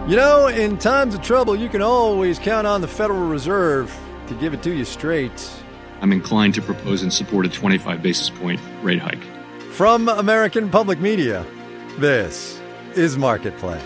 You know, in times of trouble, you can always count on the Federal Reserve to give it to you straight. I'm inclined to propose and support a 25 basis point rate hike. From American Public Media, this is Marketplace.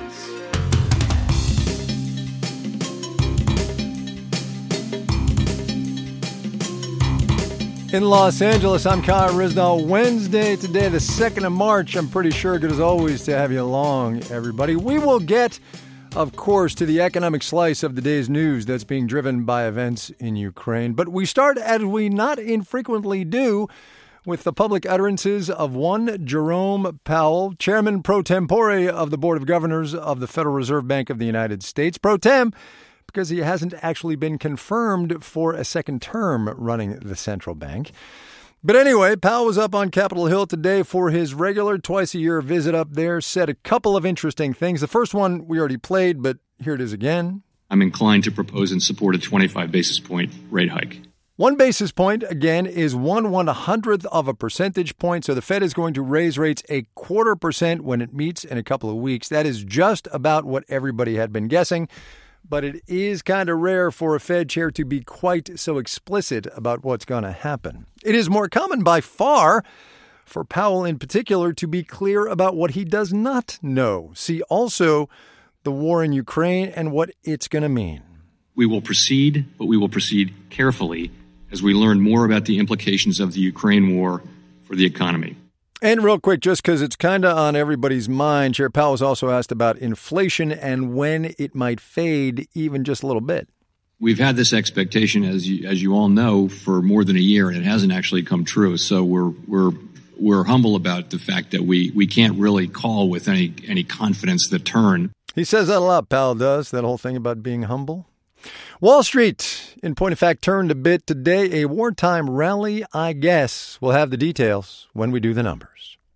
In Los Angeles, I'm Kyle Risnall. Wednesday today, the 2nd of March. I'm pretty sure, good as always, to have you along, everybody. We will get, of course, to the economic slice of the day's news that's being driven by events in Ukraine. But we start, as we not infrequently do, with the public utterances of one Jerome Powell, Chairman pro tempore of the Board of Governors of the Federal Reserve Bank of the United States, pro tem, because he hasn't actually been confirmed for a second term running the central bank. But anyway, Powell was up on Capitol Hill today for his regular twice-a-year visit up there, said a couple of interesting things. The first one we already played, but here it is again. I'm inclined to propose and support a 25 basis point rate hike. 1 basis point, again, is 1/100th of a percentage point. So the Fed is going to raise rates 0.25% when it meets in a couple of weeks. That is just about what everybody had been guessing. But it is kind of rare for a Fed chair to be quite so explicit about what's going to happen. It is more common by far for Powell in particular to be clear about what he does not know. See also the war in Ukraine and what it's going to mean. We will proceed, but we will proceed carefully as we learn more about the implications of the Ukraine war for the economy. And real quick, just because it's kind of on everybody's mind, Chair Powell was also asked about inflation and when it might fade even just a little bit. We've had this expectation, as you all know, for more than a year, and it hasn't actually come true. So we're humble about the fact that we can't really call with any confidence the turn. He says that a lot, Powell does, that whole thing about being humble. Wall Street, in point of fact, turned a bit today. A wartime rally, I guess. We'll have the details when we do the numbers.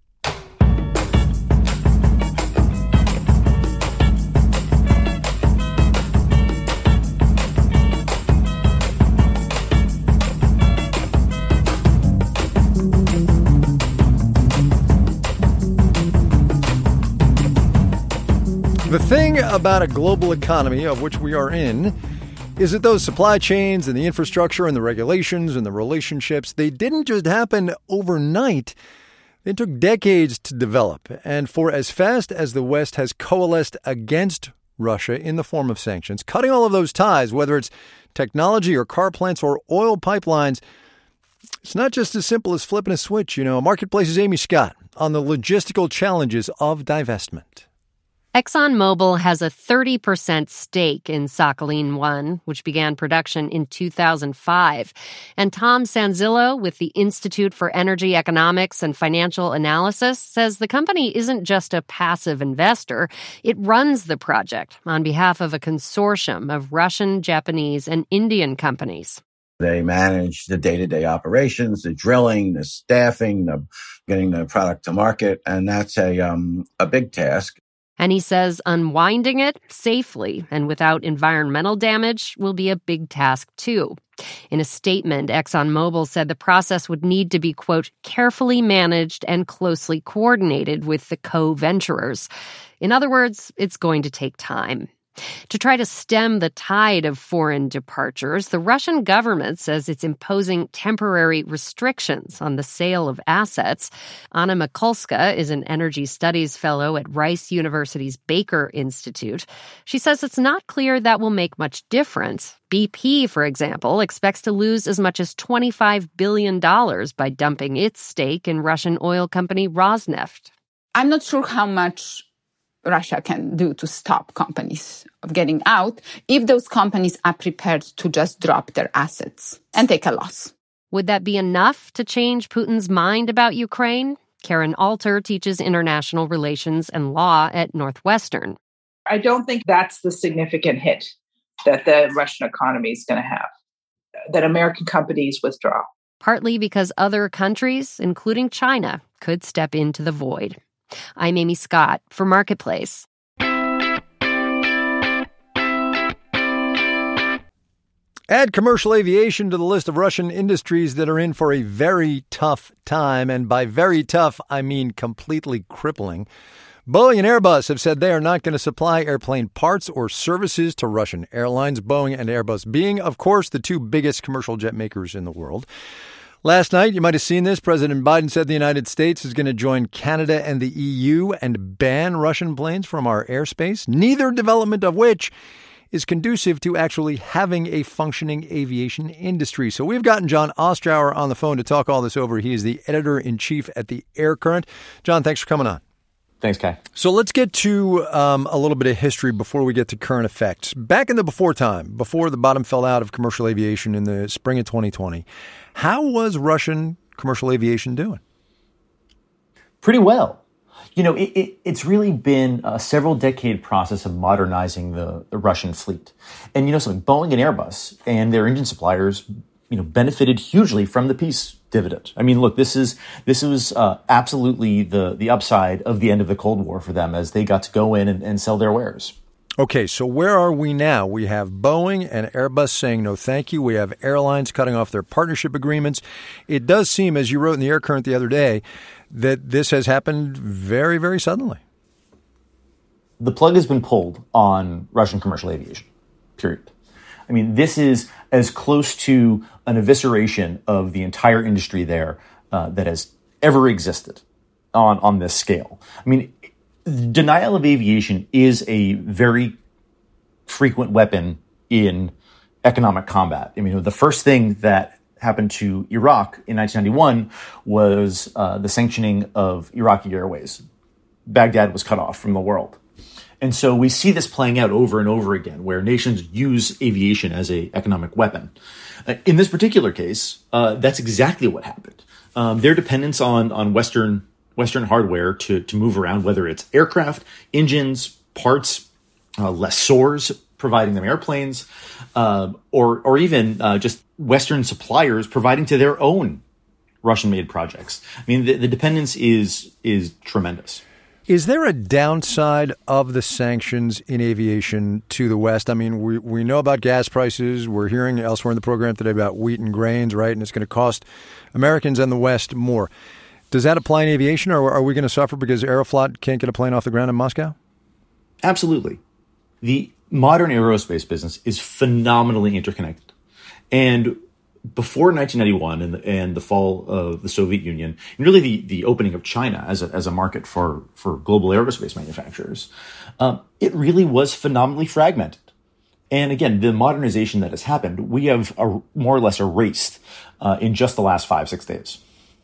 The thing about a global economy, of which we are in, is that those supply chains and the infrastructure and the regulations and the relationships, they didn't just happen overnight. It took decades to develop. And for as fast as the West has coalesced against Russia in the form of sanctions, cutting all of those ties, whether it's technology or car plants or oil pipelines, it's not just as simple as flipping a switch. You know, Marketplace's Amy Scott on the logistical challenges of divestment. ExxonMobil has a 30% stake in Sakhalin-1, which began production in 2005. And Tom Sanzillo with the Institute for Energy Economics and Financial Analysis says the company isn't just a passive investor. It runs the project on behalf of a consortium of Russian, Japanese, and Indian companies. They manage the day-to-day operations, the drilling, the staffing, the getting the product to market, and that's a big task. And he says unwinding it safely and without environmental damage will be a big task, too. In a statement, ExxonMobil said the process would need to be, quote, carefully managed and closely coordinated with the co-venturers. In other words, it's going to take time. To try to stem the tide of foreign departures, the Russian government says it's imposing temporary restrictions on the sale of assets. Anna Mikulska is an energy studies fellow at Rice University's Baker Institute. She says it's not clear that will make much difference. BP, for example, expects to lose as much as $25 billion by dumping its stake in Russian oil company Rosneft. I'm not sure how much Russia can do to stop companies of getting out if those companies are prepared to just drop their assets and take a loss. Would that be enough to change Putin's mind about Ukraine? Karen Alter teaches international relations and law at Northwestern. I don't think that's the significant hit that the Russian economy is going to have, that American companies withdraw. Partly because other countries, including China, could step into the void. I'm Amy Scott for Marketplace. Add commercial aviation to the list of Russian industries that are in for a very tough time. And by very tough, I mean completely crippling. Boeing and Airbus have said they are not going to supply airplane parts or services to Russian airlines, Boeing and Airbus being, of course, the two biggest commercial jet makers in the world. Last night, you might have seen this, President Biden said the United States is going to join Canada and the EU and ban Russian planes from our airspace, neither development of which is conducive to actually having a functioning aviation industry. So we've gotten John Ostrower on the phone to talk all this over. He is the editor-in-chief at the Air Current. John, thanks for coming on. Thanks, Kai. So let's get to a little bit of history before we get to current effects. Back in the before the bottom fell out of commercial aviation in the spring of 2020, how was Russian commercial aviation doing? Pretty well. You know, it's really been a several-decade process of modernizing the Russian fleet. And, you know, something, Boeing and Airbus and their engine suppliers, benefited hugely from the peace dividend. I mean, look, this was absolutely the upside of the end of the Cold War for them as they got to go in and sell their wares. Okay, so where are we now? We have Boeing and Airbus saying no thank you. We have airlines cutting off their partnership agreements. It does seem, as you wrote in the Air Current the other day, that this has happened very, very suddenly. The plug has been pulled on Russian commercial aviation, period. I mean, this is as close to an evisceration of the entire industry there that has ever existed on this scale. I mean, denial of aviation is a very frequent weapon in economic combat. I mean, the first thing that happened to Iraq in 1991 was the sanctioning of Iraqi Airways. Baghdad was cut off from the world. And so we see this playing out over and over again, where nations use aviation as an economic weapon. In this particular case, that's exactly what happened. Their dependence on Western hardware to move around, whether it's aircraft, engines, parts, lessors providing them airplanes, or even just Western suppliers providing to their own Russian-made projects. I mean, the dependence is tremendous. Is there a downside of the sanctions in aviation to the West? I mean, we know about gas prices. We're hearing elsewhere in the program today about wheat and grains, right? And it's going to cost Americans and the West more. Does that apply in aviation, or are we going to suffer because Aeroflot can't get a plane off the ground in Moscow? Absolutely. The modern aerospace business is phenomenally interconnected. And before 1991 and the fall of the Soviet Union, and really the opening of China as a market for global aerospace manufacturers, it really was phenomenally fragmented. And again, the modernization that has happened, we have more or less erased in just the last 5-6 days.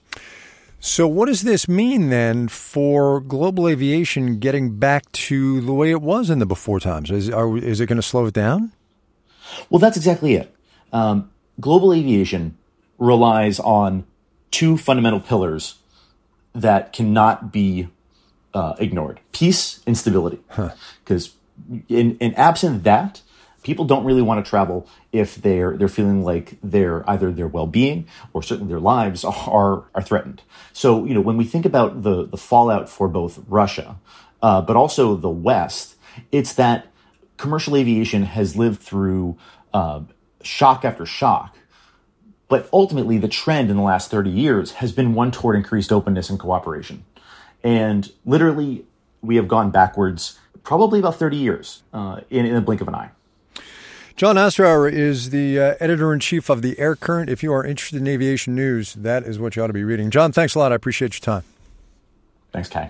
So what does this mean then for global aviation getting back to the way it was in the before times? Is it going to slow it down? Well, that's exactly it. Global aviation relies on two fundamental pillars that cannot be ignored: peace and stability. Because in absent that, people don't really want to travel if they're feeling like either their well-being or certainly their lives are threatened. So, when we think about the fallout for both Russia, but also the West, it's that commercial aviation has lived through shock after shock. But ultimately, the trend in the last 30 years has been one toward increased openness and cooperation. And literally, we have gone backwards probably about 30 years in the blink of an eye. John Ostrower is the editor-in-chief of the Air Current. If you are interested in aviation news, that is what you ought to be reading. John, thanks a lot. I appreciate your time. Thanks, Kai.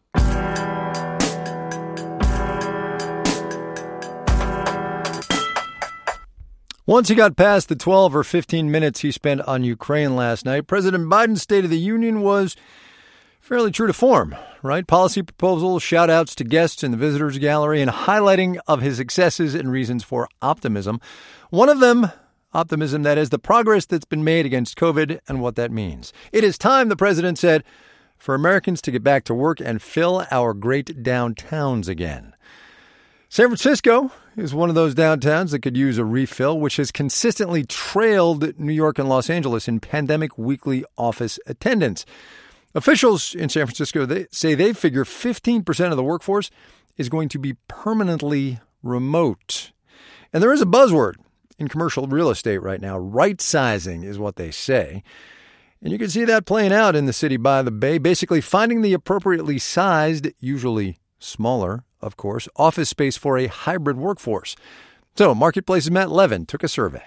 Once he got past the 12 or 15 minutes he spent on Ukraine last night, President Biden's State of the Union was fairly true to form, right? Policy proposals, shout-outs to guests in the visitors gallery, and highlighting of his successes and reasons for optimism. One of them, optimism, that is, the progress that's been made against COVID and what that means. It is time, the president said, for Americans to get back to work and fill our great downtowns again. San Francisco is one of those downtowns that could use a refill, which has consistently trailed New York and Los Angeles in pandemic weekly office attendance. Officials in San Francisco, they say they figure 15% of the workforce is going to be permanently remote. And there is a buzzword in commercial real estate right now. Right-sizing is what they say. And you can see that playing out in the city by the bay, basically finding the appropriately sized, usually smaller, of course, office space for a hybrid workforce. So Marketplace's Matt Levin took a survey.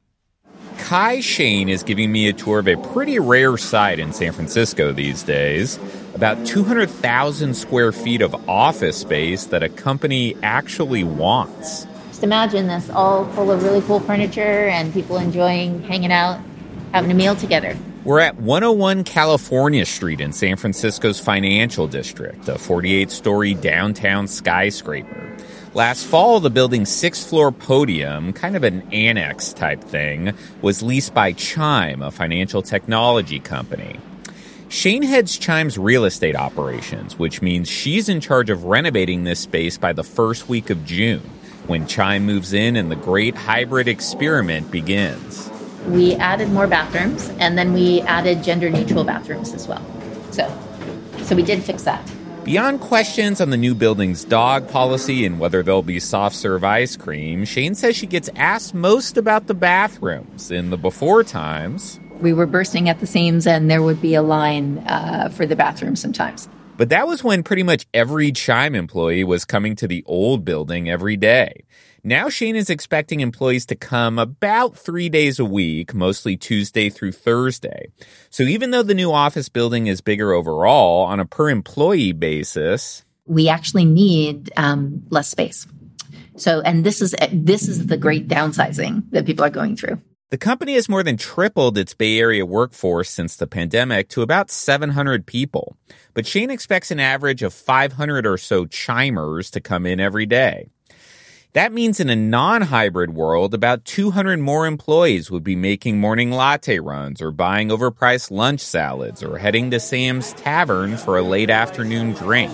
Kai Shane is giving me a tour of a pretty rare site in San Francisco these days. About 200,000 square feet of office space that a company actually wants. Just imagine this all full of really cool furniture and people enjoying hanging out, having a meal together. We're at 101 California Street in San Francisco's financial district, a 48-story downtown skyscraper. Last fall, the building's sixth-floor podium, kind of an annex type thing, was leased by Chime, a financial technology company. Shane heads Chime's real estate operations, which means she's in charge of renovating this space by the first week of June, when Chime moves in and the great hybrid experiment begins. We added more bathrooms, and then we added gender-neutral bathrooms as well. So we did fix that. Beyond questions on the new building's dog policy and whether there'll be soft-serve ice cream, Shane says she gets asked most about the bathrooms. In the before times, we were bursting at the seams, and there would be a line for the bathroom sometimes. But that was when pretty much every Chime employee was coming to the old building every day. Now Shane is expecting employees to come about 3 days a week, mostly Tuesday through Thursday. So even though the new office building is bigger overall, on a per-employee basis, we actually need less space. So, and this is the great downsizing that people are going through. The company has more than tripled its Bay Area workforce since the pandemic to about 700 people. But Shane expects an average of 500 or so Chimers to come in every day. That means in a non-hybrid world, about 200 more employees would be making morning latte runs or buying overpriced lunch salads or heading to Sam's Tavern for a late afternoon drink.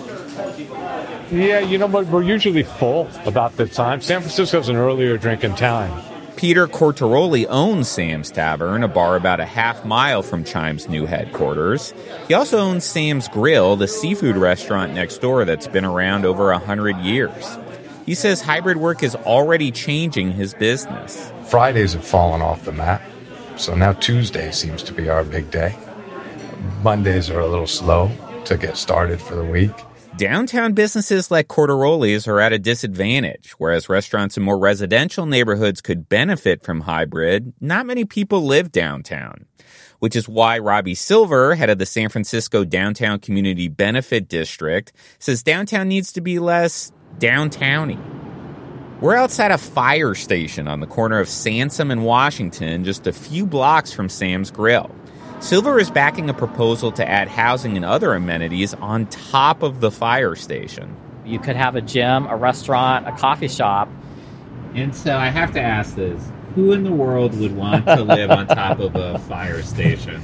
Yeah, but we're usually full about the time. San Francisco's an earlier drinking town. Peter Cortaroli owns Sam's Tavern, a bar about a half mile from Chime's new headquarters. He also owns Sam's Grill, the seafood restaurant next door that's been around over 100 years. He says hybrid work is already changing his business. Fridays have fallen off the map, so now Tuesday seems to be our big day. Mondays are a little slow to get started for the week. Downtown businesses like Cortaroli's are at a disadvantage, whereas restaurants in more residential neighborhoods could benefit from hybrid. Not many people live downtown, which is why Robbie Silver, head of the San Francisco Downtown Community Benefit District, says downtown needs to be less downtowny. We're outside a fire station on the corner of Sansom and Washington, just a few blocks from Sam's Grill. Silver is backing a proposal to add housing and other amenities on top of the fire station. You could have a gym, a restaurant, a coffee shop. And so I have to ask this, who in the world would want to live on top of a fire station?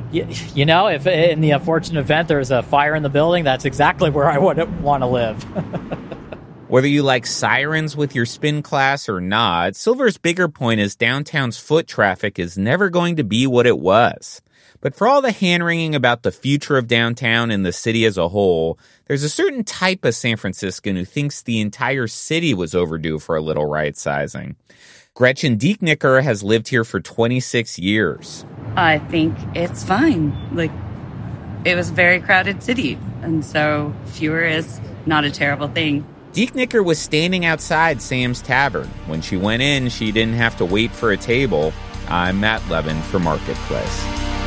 If in the unfortunate event there's a fire in the building, that's exactly where I would want to live. Whether you like sirens with your spin class or not, Silver's bigger point is downtown's foot traffic is never going to be what it was. But for all the hand-wringing about the future of downtown and the city as a whole, there's a certain type of San Franciscan who thinks the entire city was overdue for a little right-sizing. Gretchen Dieknicker has lived here for 26 years. I think it's fine. It was a very crowded city, and so fewer is not a terrible thing. Dieknicker was standing outside Sam's Tavern. When she went in, she didn't have to wait for a table. I'm Matt Levin for Marketplace.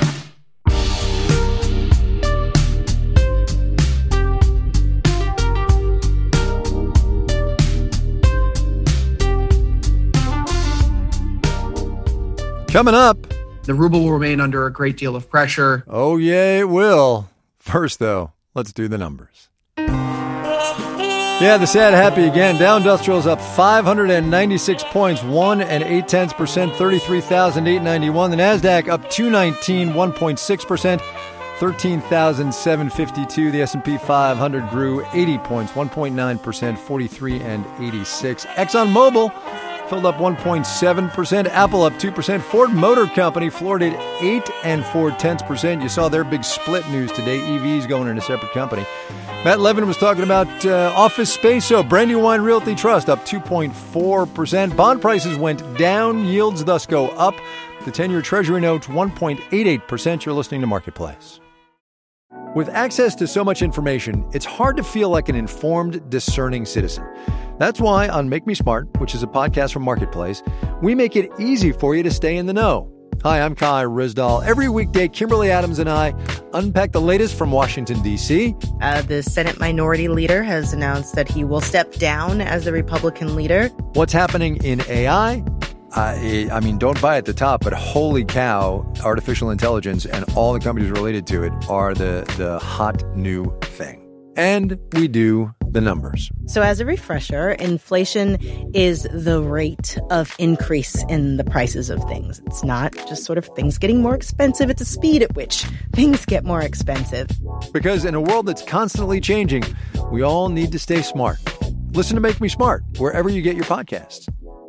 Coming up, the ruble will remain under a great deal of pressure. Oh, yeah, it will. First, though, let's do the numbers. Yeah, the sad happy again. Dow Industrial's up 596 points, 1 0.8%, 33,891. The NASDAQ up 219, 1.6%, 13,752. The S&P 500 grew 80 points, 1.9%, 43,86. ExxonMobil filled up 1.7%. Apple up 2%. Ford Motor Company floored at 8 4/10%. You saw their big split news today. EVs going in a separate company. Matt Levin was talking about office space. So Brandywine Realty Trust up 2.4%. Bond prices went down. Yields thus go up. The 10-year Treasury note 1.88%. You're listening to Marketplace. With access to so much information, it's hard to feel like an informed, discerning citizen. That's why on Make Me Smart, which is a podcast from Marketplace, we make it easy for you to stay in the know. Hi, I'm Kai Ryssdal. Every weekday, Kimberly Adams and I unpack the latest from Washington, D.C. The Senate Minority Leader has announced that he will step down as the Republican leader. What's happening in AI? I mean, don't buy at the top, but holy cow, artificial intelligence and all the companies related to it are the hot new thing. And we do the numbers. So as a refresher, inflation is the rate of increase in the prices of things. It's not just sort of things getting more expensive. It's the speed at which things get more expensive. Because in a world that's constantly changing, we all need to stay smart. Listen to Make Me Smart wherever you get your podcasts.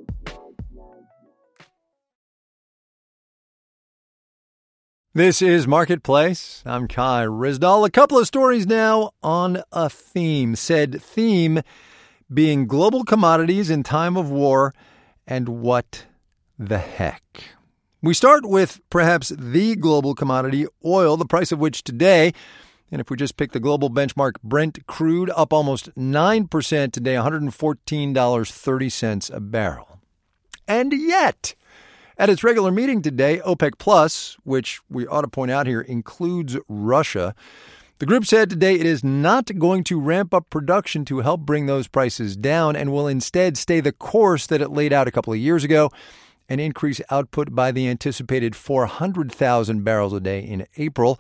This is Marketplace. I'm Kai Ryssdal. A couple of stories now on a theme. Said theme being global commodities in time of war and what the heck. We start with perhaps the global commodity, oil, the price of which today, and if we just pick the global benchmark Brent crude, up almost 9% today, $114.30 a barrel. And yet, at its regular meeting today, OPEC Plus, which we ought to point out here includes Russia, the group said today it is not going to ramp up production to help bring those prices down and will instead stay the course that it laid out a couple of years ago and increase output by the anticipated 400,000 barrels a day in April,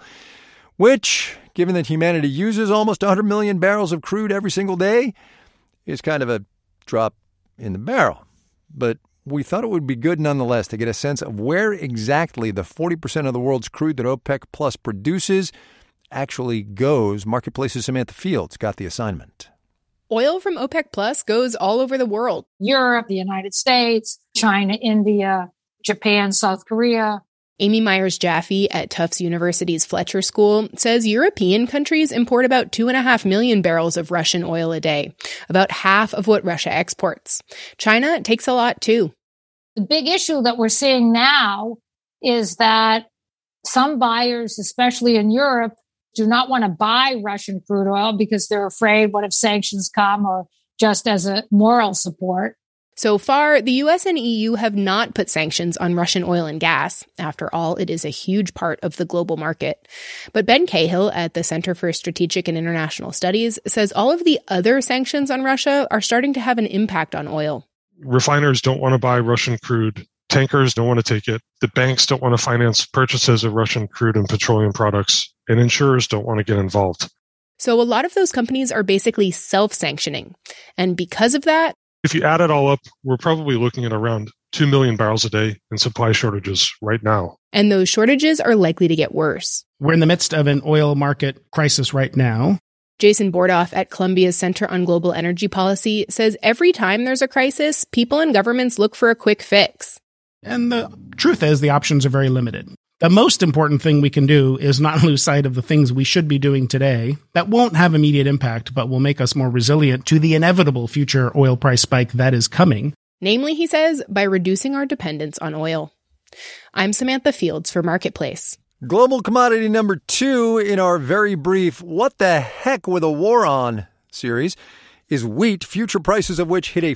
which, given that humanity uses almost 100 million barrels of crude every single day, is kind of a drop in the barrel. But we thought it would be good nonetheless to get a sense of where exactly the 40% of the world's crude that OPEC Plus produces actually goes. Marketplace's Samantha Fields got the assignment. Oil from OPEC Plus goes all over the world. Europe, the United States, China, India, Japan, South Korea. Amy Myers-Jaffe at Tufts University's Fletcher School says European countries import about 2.5 million barrels of Russian oil a day, about half of what Russia exports. China takes a lot, too. The big issue that we're seeing now is that some buyers, especially in Europe, do not want to buy Russian crude oil because they're afraid what if sanctions come or just as a moral support. So far, the U.S. and EU have not put sanctions on Russian oil and gas. After all, it is a huge part of the global market. But Ben Cahill at the Center for Strategic and International Studies says all of the other sanctions on Russia are starting to have an impact on oil. Refiners don't want to buy Russian crude. Tankers don't want to take it. The banks don't want to finance purchases of Russian crude and petroleum products. And insurers don't want to get involved. So a lot of those companies are basically self-sanctioning. And because of that, if you add it all up, we're probably looking at around 2 million barrels a day in supply shortages right now. And those shortages are likely to get worse. We're in the midst of an oil market crisis right now. Jason Bordoff at Columbia's Center on Global Energy Policy says every time there's a crisis, people and governments look for a quick fix. And the truth is the options are very limited. The most important thing we can do is not lose sight of the things we should be doing today that won't have immediate impact, but will make us more resilient to the inevitable future oil price spike that is coming. Namely, he says, by reducing our dependence on oil. I'm Samantha Fields for Marketplace. Global commodity number 2 in our very brief What the Heck with a War On series is wheat, future prices of which hit a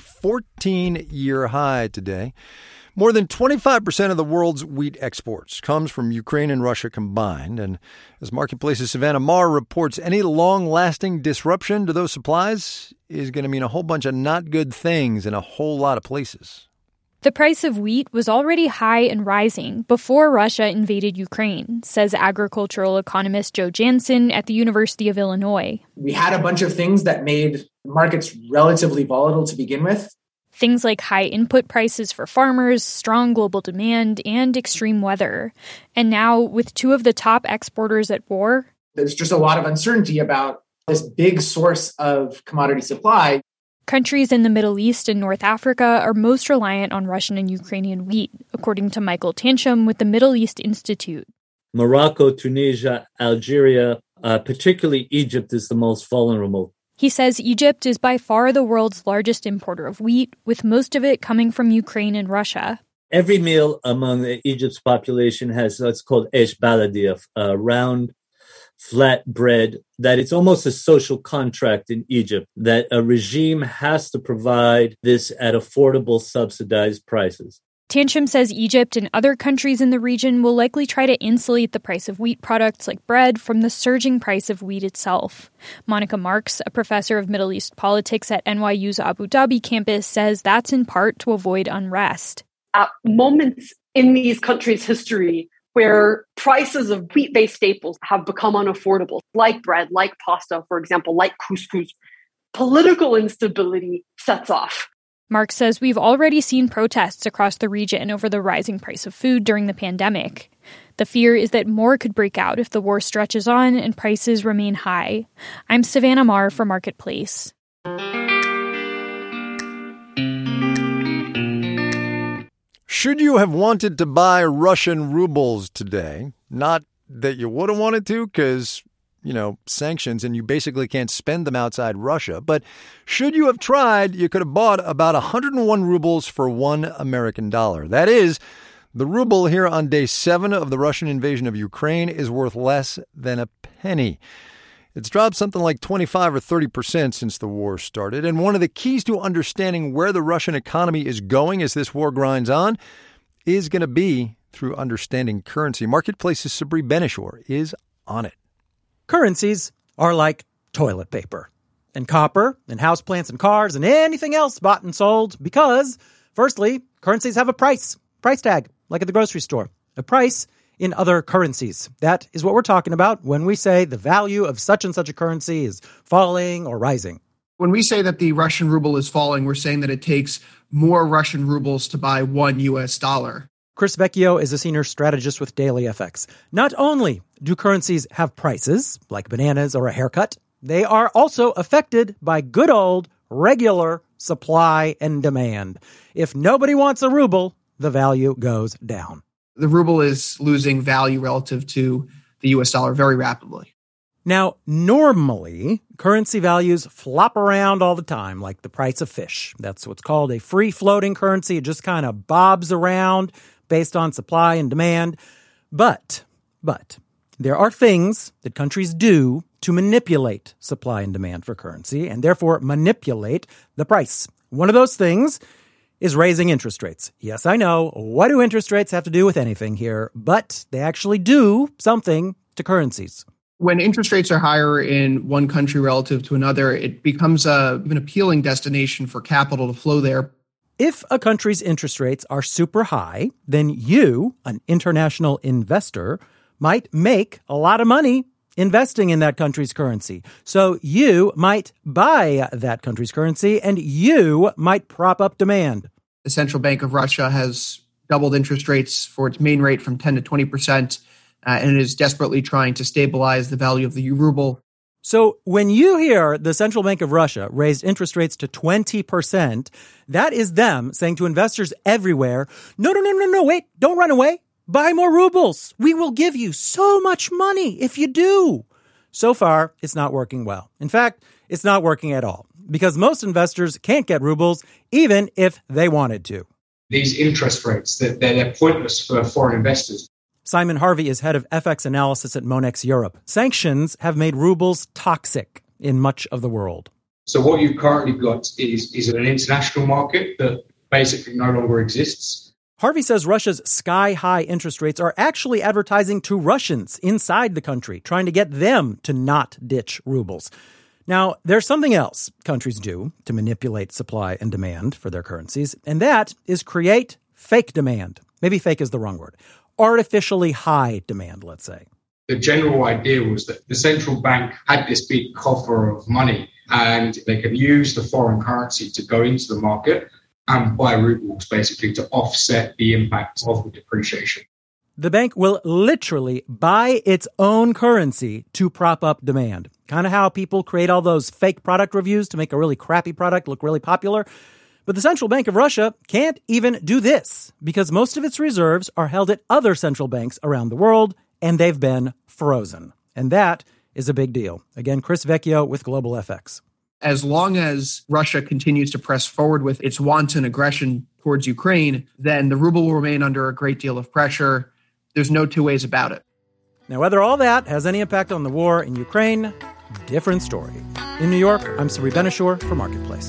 14-year high today. More than 25% of the world's wheat exports comes from Ukraine and Russia combined. And as Marketplace's Savannah Marr reports, any long-lasting disruption to those supplies is going to mean a whole bunch of not good things in a whole lot of places. The price of wheat was already high and rising before Russia invaded Ukraine, says agricultural economist Joe Jansen at the University of Illinois. We had a bunch of things that made markets relatively volatile to begin with. Things like high input prices for farmers, strong global demand, and extreme weather. And now, with 2 of the top exporters at war, there's just a lot of uncertainty about this big source of commodity supply. Countries in the Middle East and North Africa are most reliant on Russian and Ukrainian wheat, according to Michael Tanchum with the Middle East Institute. Morocco, Tunisia, Algeria, particularly Egypt, is the most vulnerable. He says Egypt is by far the world's largest importer of wheat, with most of it coming from Ukraine and Russia. Every meal among Egypt's population has what's called esh baladi, a round flatbread, that it's almost a social contract in Egypt, that a regime has to provide this at affordable, subsidized prices. Tantrum says Egypt and other countries in the region will likely try to insulate the price of wheat products like bread from the surging price of wheat itself. Monica Marks, a professor of Middle East politics at NYU's Abu Dhabi campus, says that's in part to avoid unrest. At moments in these countries' history where prices of wheat-based staples have become unaffordable, like bread, like pasta, for example, like couscous, political instability sets off. Mark says we've already seen protests across the region over the rising price of food during the pandemic. The fear is that more could break out if the war stretches on and prices remain high. I'm Savannah Marr for Marketplace. Should you have wanted to buy Russian rubles today? Not that you would have wanted to because, sanctions and you basically can't spend them outside Russia. But should you have tried, you could have bought about 101 rubles for $1 American. That is, the ruble here on day 7 of the Russian invasion of Ukraine is worth less than a penny. It's dropped something like 25 or 30% since the war started. And one of the keys to understanding where the Russian economy is going as this war grinds on is going to be through understanding currency. Marketplace's Sabri Benishore is on it. Currencies are like toilet paper and copper and houseplants and cars and anything else bought and sold because, firstly, currencies have a price tag, like at the grocery store, a price in other currencies. That is what we're talking about when we say the value of such and such a currency is falling or rising. When we say that the Russian ruble is falling, we're saying that it takes more Russian rubles to buy $1 US. Chris Vecchio is a senior strategist with Daily FX. Not only do currencies have prices, like bananas or a haircut, they are also affected by good old, regular supply and demand. If nobody wants a ruble, the value goes down. The ruble is losing value relative to the US dollar very rapidly. Now, normally, currency values flop around all the time, like the price of fish. That's what's called a free-floating currency. It just kind of bobs around based on supply and demand. But there are things that countries do to manipulate supply and demand for currency, and therefore manipulate the price. One of those things is raising interest rates. Yes, I know. What do interest rates have to do with anything here? But they actually do something to currencies. When interest rates are higher in one country relative to another, it becomes an appealing destination for capital to flow there. If a country's interest rates are super high, then you, an international investor, might make a lot of money investing in that country's currency. So you might buy that country's currency and you might prop up demand. The Central Bank of Russia has doubled interest rates for its main rate from 10 to 20%, and it is desperately trying to stabilize the value of the ruble. So when you hear the Central Bank of Russia raised interest rates to 20%, that is them saying to investors everywhere, no, wait, don't run away. Buy more rubles. We will give you so much money if you do. So far, it's not working well. In fact, it's not working at all because most investors can't get rubles even if they wanted to. These interest rates, they're pointless for foreign investors. Simon Harvey is head of FX analysis at Monex Europe. Sanctions have made rubles toxic in much of the world. So what you've currently got is an international market that basically no longer exists. Harvey says Russia's sky-high interest rates are actually advertising to Russians inside the country, trying to get them to not ditch rubles. Now, there's something else countries do to manipulate supply and demand for their currencies, and that is create fake demand. Maybe fake is the wrong word. Artificially high demand, let's say. The general idea was that the central bank had this big coffer of money and they could use the foreign currency to go into the market and buy rubles, basically to offset the impact of the depreciation. The bank will literally buy its own currency to prop up demand. Kind of how people create all those fake product reviews to make a really crappy product look really popular. But the Central Bank of Russia can't even do this because most of its reserves are held at other central banks around the world, and they've been frozen. And that is a big deal. Again, Chris Vecchio with Global FX. As long as Russia continues to press forward with its wanton aggression towards Ukraine, then the ruble will remain under a great deal of pressure. There's no two ways about it. Now, whether all that has any impact on the war in Ukraine, different story. In New York, I'm Sari Benishore for Marketplace.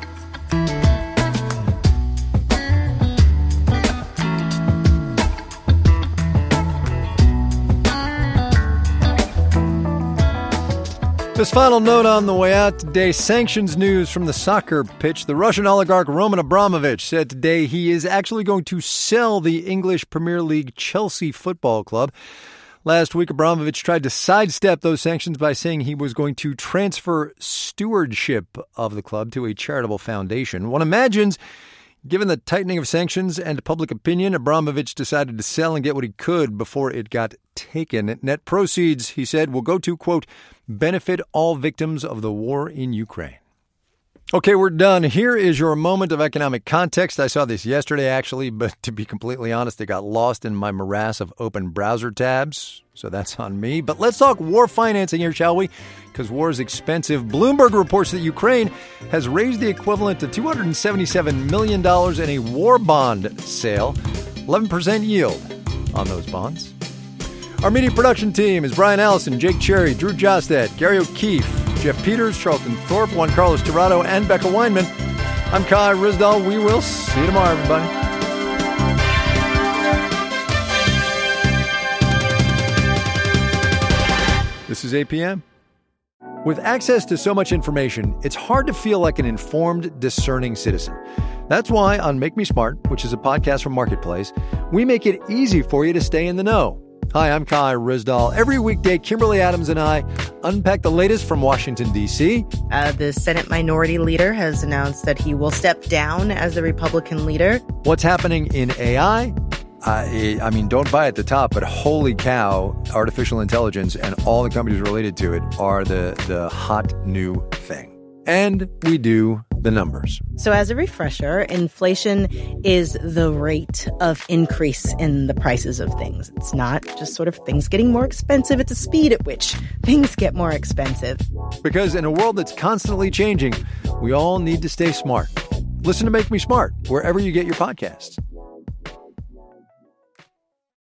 This final note on the way out today, sanctions news from the soccer pitch. The Russian oligarch Roman Abramovich said today he is actually going to sell the English Premier League Chelsea Football Club. Last week, Abramovich tried to sidestep those sanctions by saying he was going to transfer stewardship of the club to a charitable foundation. One imagines, given the tightening of sanctions and public opinion, Abramovich decided to sell and get what he could before it got taken. Net proceeds, he said, will go to, quote, benefit all victims of the war in Ukraine. Okay, we're done. Here is your moment of economic context. I saw this yesterday, actually, but to be completely honest, it got lost in my morass of open browser tabs, so that's on me. But let's talk war financing here, shall we? Because war is expensive. Bloomberg reports that Ukraine has raised the equivalent of $277 million in a war bond sale, 11% yield on those bonds. Our media production team is Brian Allison, Jake Cherry, Drew Jostad, Gary O'Keefe, Jeff Peters, Charlton Thorpe, Juan Carlos Tirado, and Becca Weinman. I'm Kai Ryssdal. We will see you tomorrow, everybody. This is APM. With access to so much information, it's hard to feel like an informed, discerning citizen. That's why on Make Me Smart, which is a podcast from Marketplace, we make it easy for you to stay in the know. Hi, I'm Kai Ryssdal. Every weekday, Kimberly Adams and I unpack the latest from Washington, D.C. The Senate Minority Leader has announced that he will step down as the Republican leader. What's happening in AI? I mean, don't buy at the top, but holy cow, artificial intelligence and all the companies related to it are the hot new thing. And we do the numbers. So as a refresher, inflation is the rate of increase in the prices of things. It's not just sort of things getting more expensive. It's the speed at which things get more expensive. Because in a world that's constantly changing, we all need to stay smart. Listen to Make Me Smart wherever you get your podcasts.